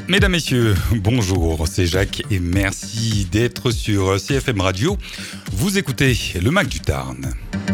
Mesdames, Messieurs, bonjour, c'est Jacques et merci d'être sur CFM Radio. Vous écoutez le Mac du Tarn.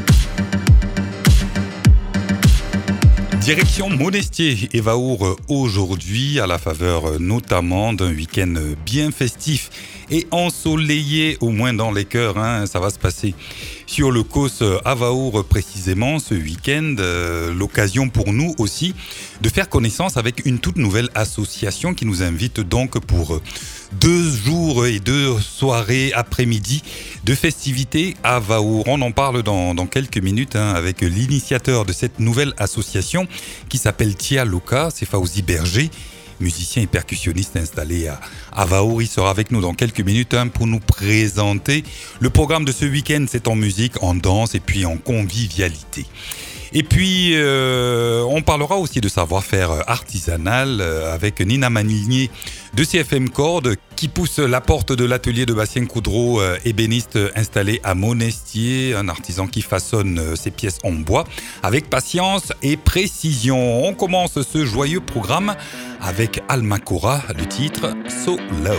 Direction Monestier et Vaour aujourd'hui à la faveur notamment d'un week-end bien festif et ensoleillé, au moins dans les cœurs, ça va se passer sur le COS à Vaour précisément ce week-end. L'occasion pour nous aussi de faire connaissance avec une toute nouvelle association qui nous invite donc pour 2 jours et 2 soirées après-midi de festivités à Vaour. On en parle dans quelques minutes avec l'initiateur de cette nouvelle association qui s'appelle Tia Loka, c'est Fawzi Berger, musicien et percussionniste installé à Vaour. Il sera avec nous dans quelques minutes pour nous présenter le programme de ce week-end. C'est en musique, en danse et puis en convivialité. Et puis, on parlera aussi de savoir-faire artisanal avec Nina Manigné de CFM Cordes qui pousse la porte de l'atelier de Bastien Coudreau, ébéniste installé à Monestier, un artisan qui façonne ses pièces en bois avec patience et précision. On commence ce joyeux programme avec Alma Cora, le titre So Low.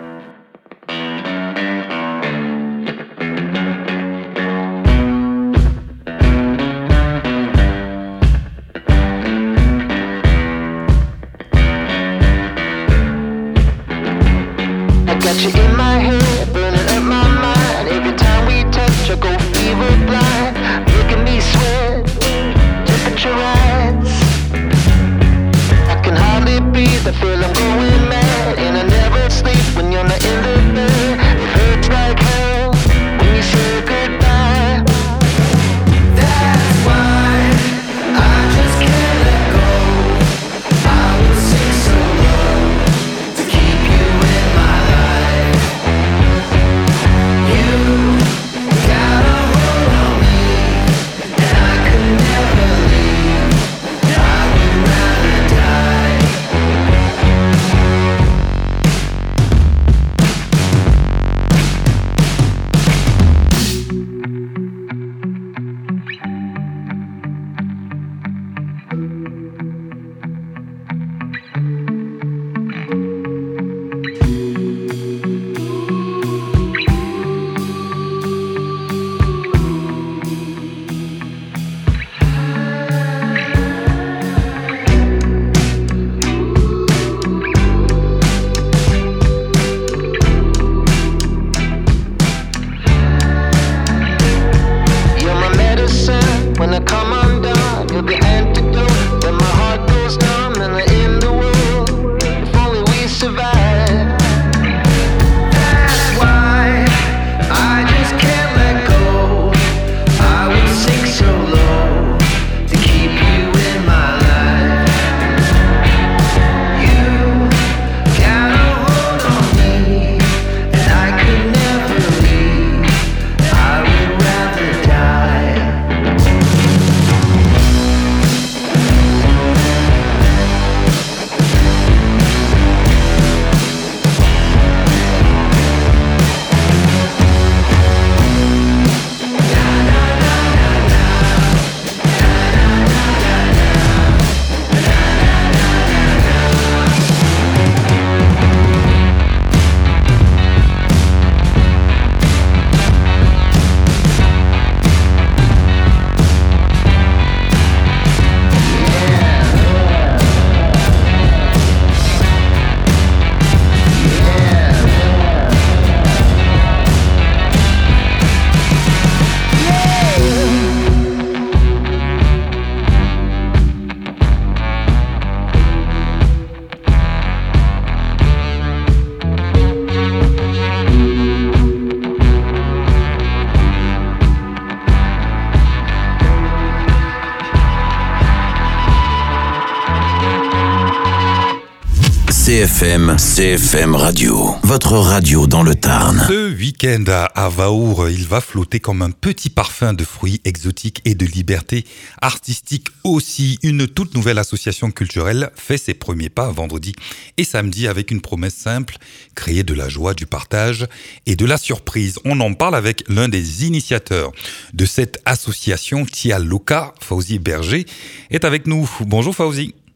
Got you in my head, burning up my mind. Every time we touch, I go fever blind. Making me sweat, just at your eyes. I can hardly breathe, I feel I'm going mad. And I never sleep when you're not in the bed. It hurts like hell when you say goodbye. That's why I just can't let go. I will sing so low to keep you in my life. You got a hold on me, and I could never leave. I would rather die. You're my medicine when I come undone. You're the antidote when my heart goes numb and I end the world. If only we survive. That's why I just can't let go. I will sink so low to keep you in my life. You got a hold on me, and I could never leave. I would rather die. CFM Radio, votre radio dans le Tarn. Ce week-end à Vaour, il va flotter comme un petit parfum de fruits exotiques et de liberté artistique aussi. Une toute nouvelle association culturelle fait ses premiers pas vendredi et samedi avec une promesse simple, créer de la joie, du partage et de la surprise. On en parle avec l'un des initiateurs de cette association, Tia Loka, Fawzi Berger, est avec nous. Bonjour Fawzi.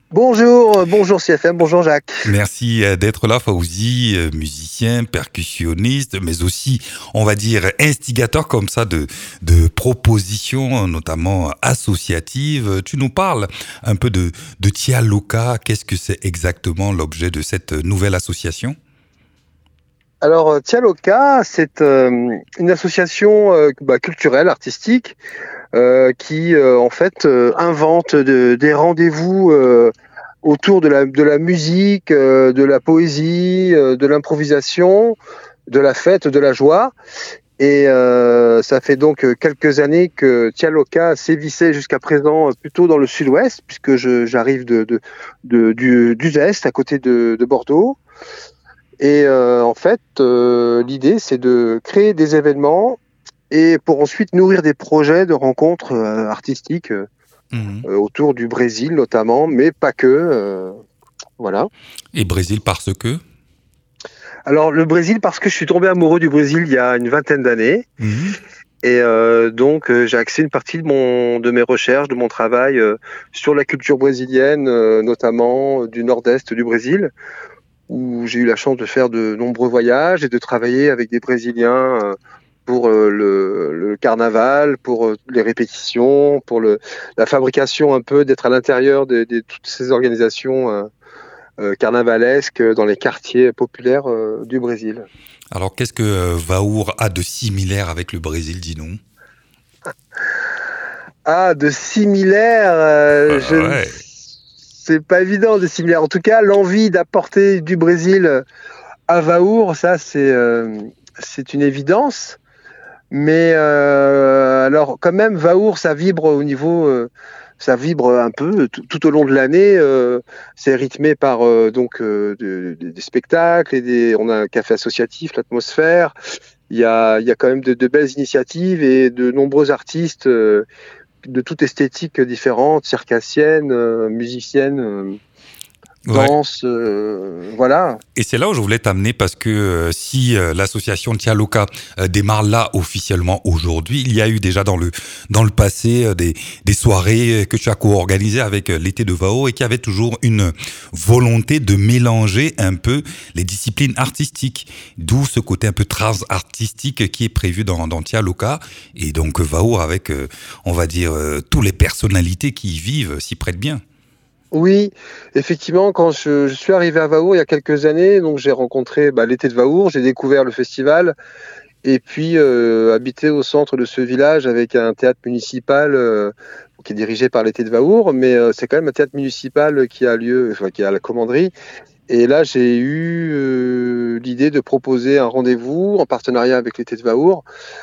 Bonjour CFM, bonjour Jacques. Merci d'être là, Fawzi, musicien, percussionniste, mais aussi, on va dire, instigateur comme ça de propositions, notamment associatives. Tu nous parles un peu de Tia Loka. Qu'est-ce que c'est exactement l'objet de cette nouvelle association? Alors Tia Loka, c'est une association culturelle, artistique, qui en fait invente des rendez-vous autour de la musique, de la poésie, de l'improvisation, de la fête, de la joie. Et ça fait donc quelques années que Tia Loka sévissait jusqu'à présent plutôt dans le sud-ouest, puisque j'arrive du Est, à côté de Bordeaux. Et en fait, l'idée, c'est de créer des événements et pour ensuite nourrir des projets de rencontres artistiques autour du Brésil notamment, mais pas que. Voilà. Et Brésil parce que? Alors le Brésil parce que je suis tombé amoureux du Brésil il y a une vingtaine d'années. Et donc j'ai axé une partie de mes recherches, de mon travail sur la culture brésilienne, notamment du nord-est du Brésil, où j'ai eu la chance de faire de nombreux voyages et de travailler avec des Brésiliens pour le carnaval, pour les répétitions, pour la fabrication un peu, d'être à l'intérieur de toutes ces organisations carnavalesques dans les quartiers populaires du Brésil. Alors, qu'est-ce que Vaour a de similaire avec le Brésil, dis-nous? Ah, de similaire, Ouais. c'est pas évident de similaire. En tout cas, l'envie d'apporter du Brésil à Vaour, ça, c'est une évidence. Mais alors, quand même, Vaour, ça vibre au niveau, ça vibre un peu tout au long de l'année. C'est rythmé par des spectacles on a un café associatif, l'atmosphère. Il y a quand même de belles initiatives et de nombreux artistes de toute esthétique différente, circassienne, musicienne. Danse, voilà. Et c'est là où je voulais t'amener parce que si l'association Tia Loka démarre là officiellement aujourd'hui, il y a eu déjà dans le passé des soirées que tu as co-organisées avec l'été de Vaour et qui avaient toujours une volonté de mélanger un peu les disciplines artistiques, d'où ce côté un peu trans-artistique qui est prévu dans Tia Loka. Et donc Vaour avec, on va dire, toutes les personnalités qui y vivent s'y prêtent bien. Oui, effectivement, quand je suis arrivé à Vaour il y a quelques années, donc j'ai rencontré l'été de Vaour, j'ai découvert le festival et puis habité au centre de ce village avec un théâtre municipal qui est dirigé par l'été de Vaour, mais c'est quand même un théâtre municipal qui a lieu, enfin, qui est à la commanderie. Et là, j'ai eu l'idée de proposer un rendez-vous en partenariat avec l'été de Vaour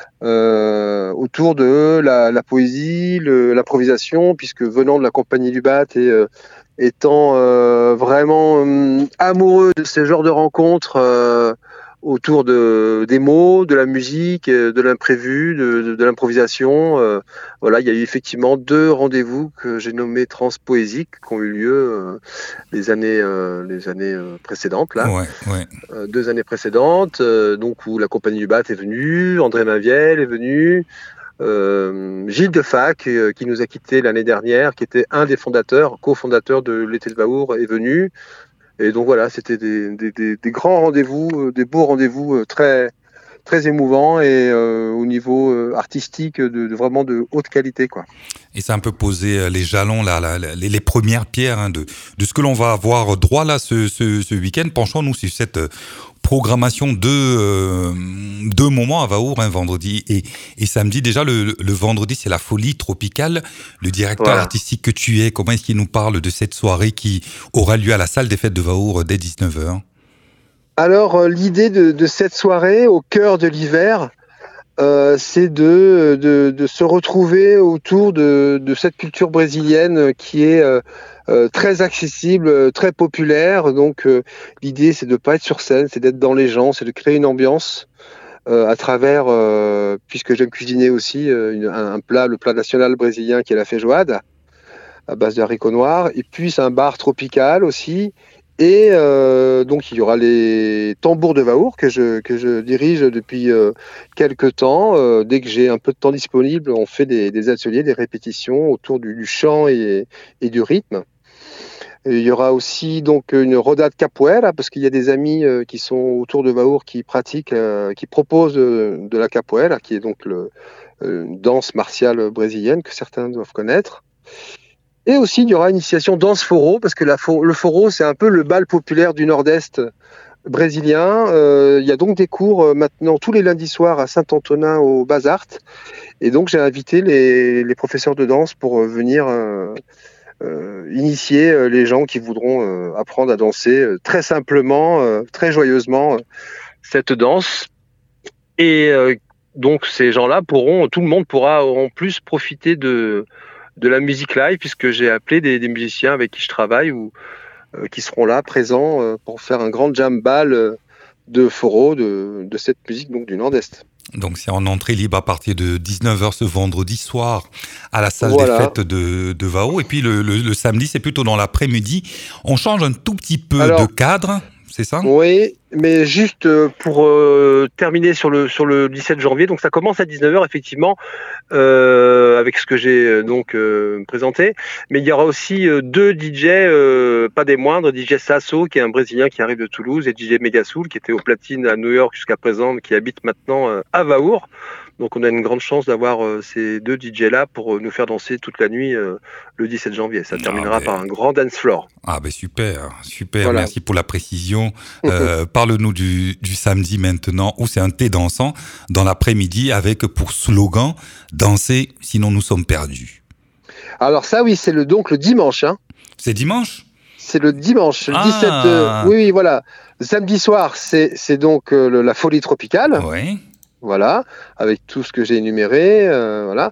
autour de la poésie, l'improvisation, puisque venant de la compagnie du Bat et étant vraiment amoureux de ce genre de rencontres autour des mots, de la musique, de l'imprévu, de l'improvisation. Voilà, il y a eu effectivement 2 rendez-vous que j'ai nommés transpoésiques qui ont eu lieu les années précédentes là. Ouais. 2 années précédentes, donc où la compagnie du Bat est venue, André Maviel est venu. Gilles Defac, qui nous a quittés l'année dernière, qui était un des cofondateurs de l'été de Vaour, est venu. Et donc voilà, c'était des grands rendez-vous, des beaux rendez-vous très, très émouvants et au niveau artistique vraiment de haute qualité, quoi. Et ça a un peu posé les jalons, les premières pierres de ce que l'on va avoir droit là ce week-end. Penchons-nous sur cette programmation de 2 moments à Vaour, vendredi et samedi. Déjà, le vendredi, c'est la folie tropicale. Le directeur artistique que tu es, comment est-ce qu'il nous parle de cette soirée qui aura lieu à la salle des fêtes de Vaour dès 19h? Alors, l'idée de cette soirée, au cœur de l'hiver, c'est de se retrouver autour de cette culture brésilienne qui est très accessible, très populaire. Donc l'idée, c'est de ne pas être sur scène, c'est d'être dans les gens, c'est de créer une ambiance à travers, puisque j'aime cuisiner aussi, un plat, le plat national brésilien qui est la feijoada, à base de haricots noirs. Et puis c'est un bar tropical aussi. Et donc il y aura les tambours de Vaour que je dirige depuis quelques temps. Dès que j'ai un peu de temps disponible, on fait des ateliers, des répétitions autour du chant et du rythme. Et il y aura aussi donc une roda de capoeira, parce qu'il y a des amis qui sont autour de Vaour qui pratiquent, qui proposent de la capoeira, qui est donc une danse martiale brésilienne que certains doivent connaître. Et aussi, il y aura une initiation danse foro, parce que le foro, c'est un peu le bal populaire du nord-est brésilien. Il y a donc des cours maintenant tous les lundis soirs à Saint-Antonin au Bazart. Et donc, j'ai invité les professeurs de danse pour venir initier les gens qui voudront apprendre à danser très simplement, très joyeusement cette danse. Et donc ces gens-là tout le monde pourra en plus profiter de la musique live, puisque j'ai appelé des musiciens avec qui je travaille ou qui seront là présents pour faire un grand jam bal de foro de cette musique donc du Nord-Est. Donc c'est en entrée libre à partir de 19h ce vendredi soir à la salle des fêtes de Vaour. Et puis le samedi, c'est plutôt dans l'après-midi. On change un tout petit peu de cadre, c'est ça ? Oui, mais juste pour terminer sur le 17 janvier, donc ça commence à 19h effectivement, avec ce que j'ai donc présenté. Mais il y aura aussi deux DJ, pas des moindres, DJ Sasso qui est un Brésilien qui arrive de Toulouse, et DJ Megasoul qui était au platine à New York jusqu'à présent, qui habite maintenant à Vaour. Donc on a une grande chance d'avoir ces deux DJ-là pour nous faire danser toute la nuit le 17 janvier. Ça terminera par un grand dance floor. Ah ben super, voilà. Merci pour la précision. Parle-nous du samedi maintenant, où c'est un thé dansant dans l'après-midi avec pour slogan « Danser, sinon nous sommes perdus ». Alors ça oui, c'est donc le dimanche. Hein. C'est dimanche ? C'est le dimanche, le 17... oui, voilà. Samedi soir, c'est donc la folie tropicale. Oui. Voilà, avec tout ce que j'ai énuméré, voilà.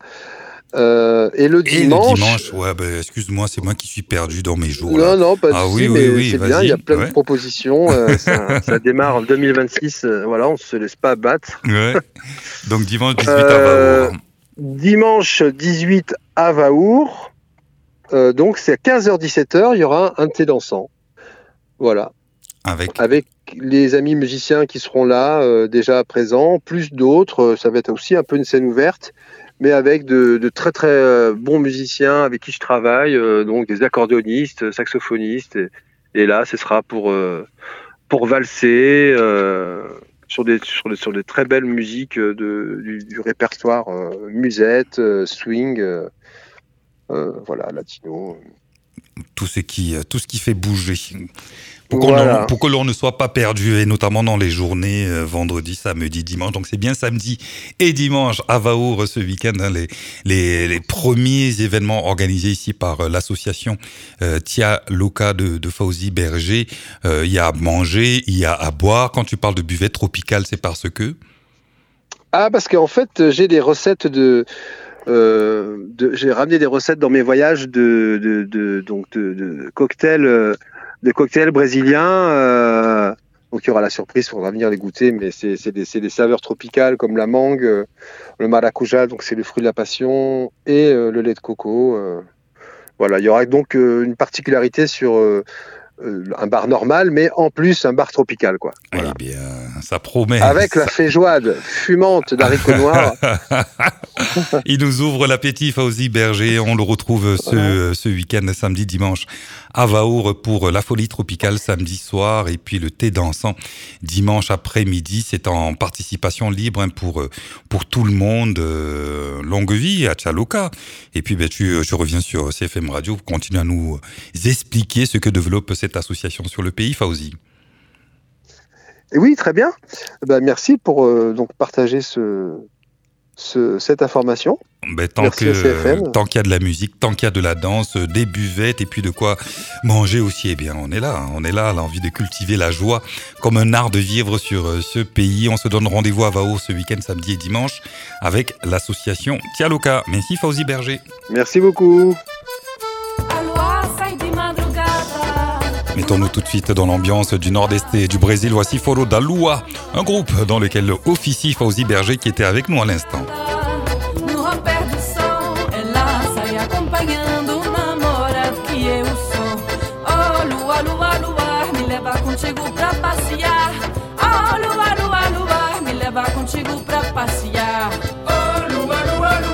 Et le dimanche... excuse-moi, c'est moi qui suis perdu dans mes jours. Non, pas de souci, mais c'est bien, il y a plein de propositions. Ça démarre en 2026, voilà, on ne se laisse pas battre. Ouais. Donc dimanche 18 à Vaour. Dimanche 18 à Vaour, donc c'est à 15h-17h, il y aura un thé dansant. Voilà. Avec les amis musiciens qui seront là déjà présents, plus d'autres, ça va être aussi un peu une scène ouverte, mais avec de très très bons musiciens avec qui je travaille, donc des accordéonistes, saxophonistes, et là ce sera pour valser sur des très belles musiques du répertoire musette, swing, voilà, latino. Tout ce qui fait bouger. Pour que l'on ne soit pas perdu, et notamment dans les journées vendredi, samedi, dimanche. Donc c'est bien samedi et dimanche à Vaour ce week-end, hein, les premiers événements organisés ici par l'association Tia Loka de Fawzi Berger. Il y a à manger, il y a à boire. Quand tu parles de buvette tropicale, c'est parce que... parce qu'en fait, j'ai des recettes j'ai ramené des recettes dans mes voyages de cocktails. De cocktails brésiliens, donc il y aura la surprise, il faudra venir les goûter, mais c'est des saveurs tropicales comme la mangue, le maracuja, donc c'est le fruit de la passion, et le lait de coco. Voilà, il y aura donc une particularité sur un bar normal, mais en plus un bar tropical, quoi. Voilà. Eh bien, ça promet. Avec la feijoade fumante d'haricots noirs. Il nous ouvre l'appétit, Fawzi Berger. On le retrouve ce week-end, samedi, dimanche, à Vaour pour la folie tropicale samedi soir, et puis le thé dansant dimanche après-midi. C'est en participation libre, hein, pour tout le monde. Longue vie à Tia Loka. Et puis, je reviens sur CFM Radio pour continuer à nous expliquer ce que développe cette association sur le pays, Fawzi. Oui, très bien. Merci pour donc partager cette information. Tant qu'il y a de la musique, tant qu'il y a de la danse, des buvettes et puis de quoi manger aussi, eh bien on est là, l'envie de cultiver la joie comme un art de vivre sur ce pays. On se donne rendez-vous à Vaour ce week-end, samedi et dimanche, avec l'association Tia Loka. Merci Fawzi Berger. Merci beaucoup. Mettons-nous tout de suite dans l'ambiance du nord-est et du Brésil. Voici Foro da Lua, un groupe dans lequel officie Fawzi Berger qui était avec nous à l'instant.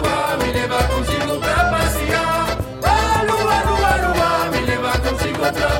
Contigo pra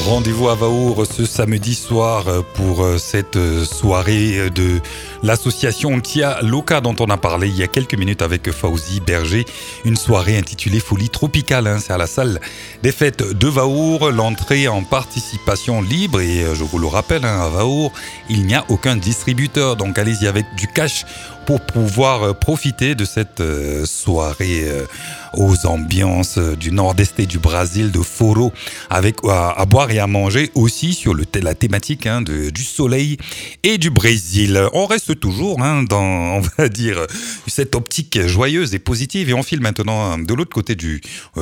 Rendez-vous à Vaour ce samedi soir pour cette soirée de l'association Tia Loca dont on a parlé il y a quelques minutes avec Fauzi Berger. Une soirée intitulée Folie Tropicale. C'est à la salle des fêtes de Vaour. L'entrée en participation libre et je vous le rappelle, à Vaour, il n'y a aucun distributeur. Donc allez-y avec du cash pour pouvoir profiter de cette soirée aux ambiances du nord-est et du Brésil, de Foro, avec à boire et à manger aussi sur la thématique du soleil et du Brésil. On reste toujours dans, on va dire, cette optique joyeuse et positive et on file maintenant de l'autre côté du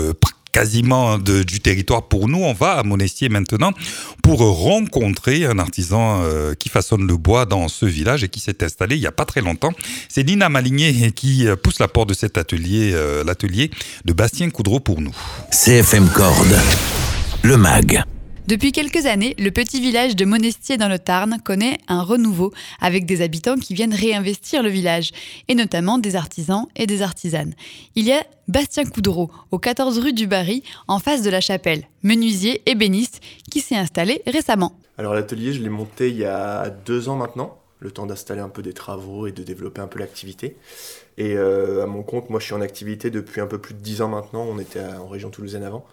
quasiment du territoire pour nous. On va à Monestier maintenant pour rencontrer un artisan qui façonne le bois dans ce village et qui s'est installé il n'y a pas très longtemps. C'est Nina Maligné qui pousse la porte de cet atelier, l'atelier de Bastien Coudreau pour nous. CFM Corde, le MAG. Depuis quelques années, le petit village de Monestier dans le Tarn connaît un renouveau avec des habitants qui viennent réinvestir le village, et notamment des artisans et des artisanes. Il y a Bastien Coudreau, au 14 rue du Barry, en face de la chapelle, menuisier ébéniste, qui s'est installé récemment. Alors l'atelier, je l'ai monté il y a 2 ans maintenant, le temps d'installer un peu des travaux et de développer un peu l'activité. Et à mon compte, moi je suis en activité depuis un peu plus de 10 ans maintenant, on était en région toulousaine avant.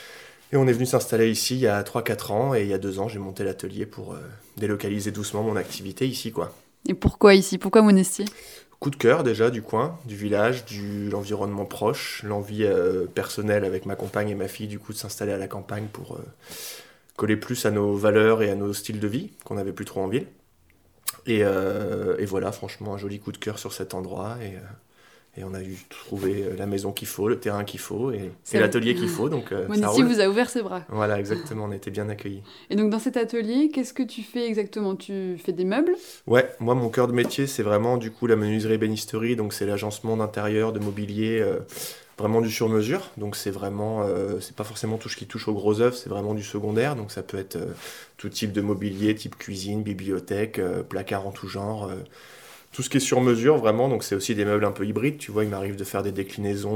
Et on est venu s'installer ici il y a 3-4 ans, et il y a 2 ans, j'ai monté l'atelier pour délocaliser doucement mon activité ici, quoi. Et pourquoi ici ? Pourquoi Monestier ? Coup de cœur déjà du coin, du village, l'environnement proche, l'envie personnelle avec ma compagne et ma fille du coup de s'installer à la campagne pour coller plus à nos valeurs et à nos styles de vie qu'on n'avait plus trop en ville. Et voilà, franchement, un joli coup de cœur sur cet endroit. Et on a dû trouver la maison qu'il faut, le terrain qu'il faut et l'atelier qu'il faut. Donc, Monestier vous a ouvert ses bras. Voilà, exactement, on était bien accueillis. Et donc dans cet atelier, qu'est-ce que tu fais exactement ? Tu fais des meubles ? Ouais, moi mon cœur de métier c'est vraiment du coup la menuiserie ébénisterie, donc c'est l'agencement d'intérieur, de mobilier, vraiment du sur-mesure. Donc c'est vraiment, c'est pas forcément tout ce qui touche aux gros œuvres, c'est vraiment du secondaire. Donc ça peut être tout type de mobilier, type cuisine, bibliothèque, placard en tout genre. Tout ce qui est sur mesure, vraiment, donc c'est aussi des meubles un peu hybrides, tu vois, il m'arrive de faire des déclinaisons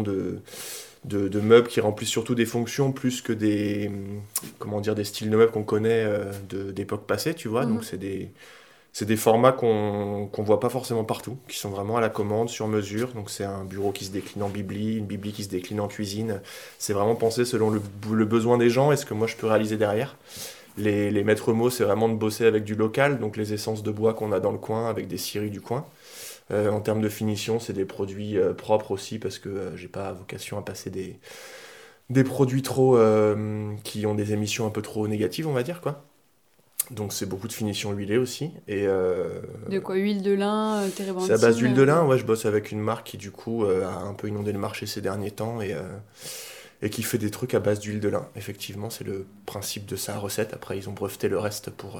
de meubles qui remplissent surtout des fonctions plus que des styles de meubles qu'on connaît d'époques passées, tu vois, donc c'est des formats qu'on voit pas forcément partout, qui sont vraiment à la commande, sur mesure, donc c'est un bureau qui se décline en bibli, une bibli qui se décline en cuisine, c'est vraiment pensé selon le besoin des gens et ce que moi je peux réaliser derrière. Les maîtres mots, c'est vraiment de bosser avec du local, donc les essences de bois qu'on a dans le coin, avec des scieries du coin. En termes de finition, c'est des produits propres aussi, parce que j'ai pas vocation à passer des produits trop qui ont des émissions un peu trop négatives, on va dire, quoi. Donc c'est beaucoup de finition huilée aussi. De quoi ? Huile de lin, térébenthine ? C'est à base d'huile de lin, ouais, je bosse avec une marque qui du coup a un peu inondé le marché ces derniers temps, et qui fait des trucs à base d'huile de lin. Effectivement, c'est le principe de sa recette. Après, ils ont breveté le reste pour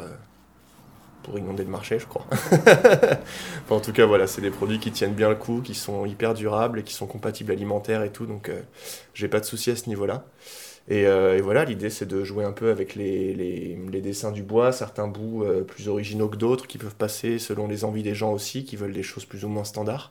inonder le marché, je crois. Enfin, en tout cas, voilà, c'est des produits qui tiennent bien le coup, qui sont hyper durables et qui sont compatibles alimentaires et tout. Donc, j'ai pas de souci à ce niveau-là. Et voilà, l'idée, c'est de jouer un peu avec les dessins du bois, certains bouts plus originaux que d'autres, qui peuvent passer selon les envies des gens aussi, qui veulent des choses plus ou moins standards.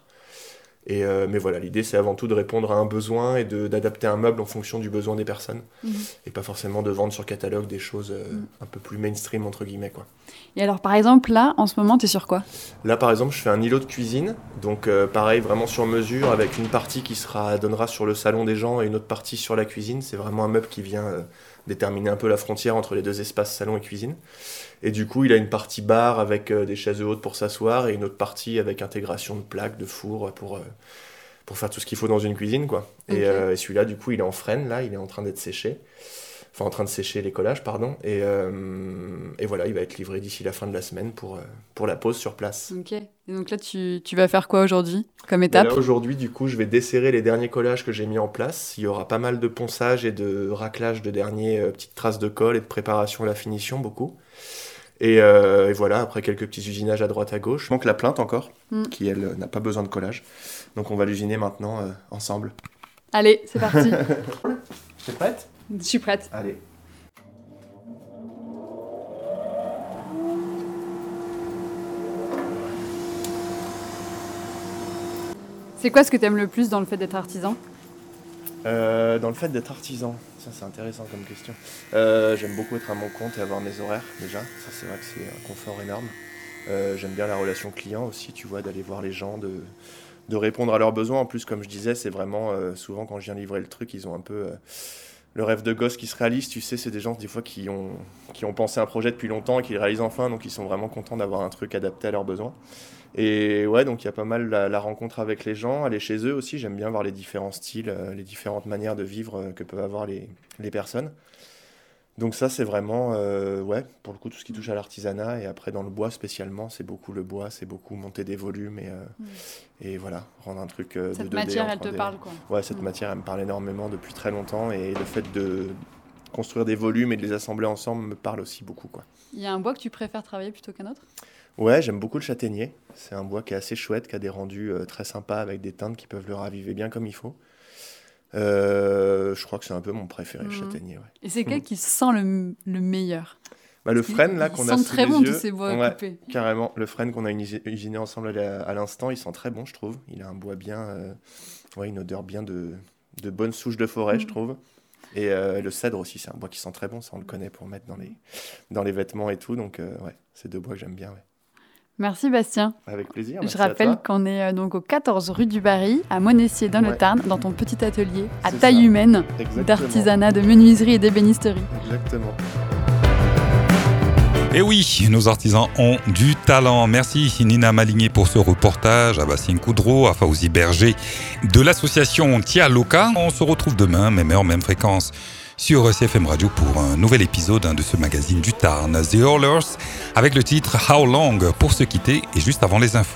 Mais voilà, l'idée c'est avant tout de répondre à un besoin et d'adapter un meuble en fonction du besoin des personnes et pas forcément de vendre sur catalogue des choses un peu plus mainstream entre guillemets, quoi. Et alors par exemple là en ce moment t'es sur quoi ? Là par exemple je fais un îlot de cuisine, donc pareil vraiment sur mesure avec une partie qui donnera sur le salon des gens et une autre partie sur la cuisine. C'est vraiment un meuble qui vient déterminer un peu la frontière entre les deux espaces salon et cuisine. Et du coup, il a une partie bar avec des chaises hautes pour s'asseoir et une autre partie avec intégration de plaques, de fours pour faire tout ce qu'il faut dans une cuisine, quoi. Okay. Et celui-là, du coup, il est en frêne, là, il est en train d'être séché. Enfin, en train de sécher les collages, pardon. Et voilà, il va être livré d'ici la fin de la semaine pour la pose sur place. Ok. Et donc là, tu vas faire quoi aujourd'hui, comme étape ? Là, aujourd'hui, du coup, je vais desserrer les derniers collages que j'ai mis en place. Il y aura pas mal de ponçage et de raclage de dernières petites traces de colle et de préparation à la finition, beaucoup. Et voilà, après quelques petits usinages à droite à gauche. Il manque la plinthe encore, qui elle n'a pas besoin de collage. Donc on va l'usiner maintenant ensemble. Allez, c'est parti. T'es prête ? Je suis prête. Allez. C'est quoi ce que t'aimes le plus dans le fait d'être artisan ? Dans le fait d'être artisan, ça c'est intéressant comme question. J'aime beaucoup être à mon compte et avoir mes horaires déjà, ça c'est vrai que c'est un confort énorme. J'aime bien la relation client aussi, tu vois, d'aller voir les gens, de répondre à leurs besoins. En plus, comme je disais, c'est vraiment souvent quand je viens livrer le truc, ils ont un peu le rêve de gosse qui se réalise, tu sais, c'est des gens des fois qui ont pensé un projet depuis longtemps et qui le réalisent enfin, donc ils sont vraiment contents d'avoir un truc adapté à leurs besoins. Et ouais, donc il y a pas mal la rencontre avec les gens, aller chez eux aussi, j'aime bien voir les différents styles, les différentes manières de vivre que peuvent avoir les personnes. Donc ça c'est vraiment, ouais, pour le coup tout ce qui touche à l'artisanat, et après dans le bois spécialement, c'est beaucoup le bois, c'est beaucoup monter des volumes et voilà, rendre un truc de 2D. Cette matière, elle te parle quoi. Ouais, cette matière, elle me parle énormément depuis très longtemps, et le fait de construire des volumes et de les assembler ensemble me parle aussi beaucoup, quoi. Il y a un bois que tu préfères travailler plutôt qu'un autre ? Ouais, j'aime beaucoup le châtaignier. C'est un bois qui est assez chouette, qui a des rendus très sympas avec des teintes qui peuvent le raviver bien comme il faut. Je crois que c'est un peu mon préféré, le châtaignier. Ouais. Et c'est quel qui sent le meilleur ? Le frêne là qu'on a sous les yeux. Ils sentent très bon tous ces bois coupés. Carrément, le frêne qu'on a usiné ensemble à l'instant, il sent très bon, je trouve. Il a un bois bien, une odeur bien de bonne souche de forêt, je trouve. Et le cèdre aussi, c'est un bois qui sent très bon, ça on le connaît pour mettre dans les vêtements et tout. Donc ouais, c'est deux bois que j'aime bien. Ouais. Merci Bastien. Avec plaisir. Je rappelle qu'on est donc au 14 rue du Barry, à Monestier dans le Tarn, dans ton petit atelier à taille humaine d'artisanat, de menuiserie et d'ébénisterie. Exactement. Et oui, nos artisans ont du talent. Merci Nina Maligné pour ce reportage, à Bastien Coudreau, à Fawzi Berger de l'association Tia Loca. On se retrouve demain, même heure, même fréquence, sur CFM Radio pour un nouvel épisode de ce magazine du Tarn, The Hurlers, avec le titre How Long pour se quitter et juste avant les infos.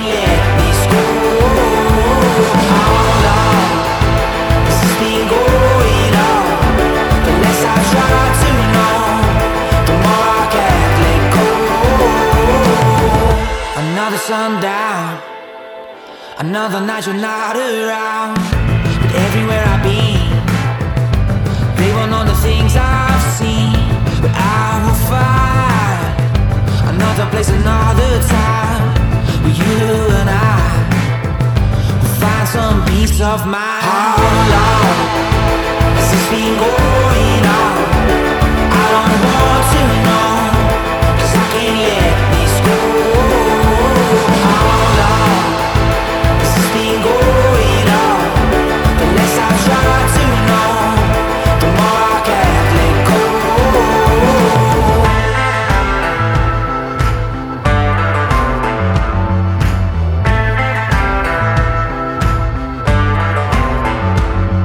Another sundown, another night you're not around. But everywhere I've been, they won't know the things I've seen. But I will find another place, another time, where you and I will find some peace of mind. How long has this been going on? I don't want to know, 'cause I can't let this go.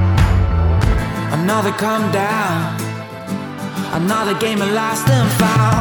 Another come down, another game of lost and found.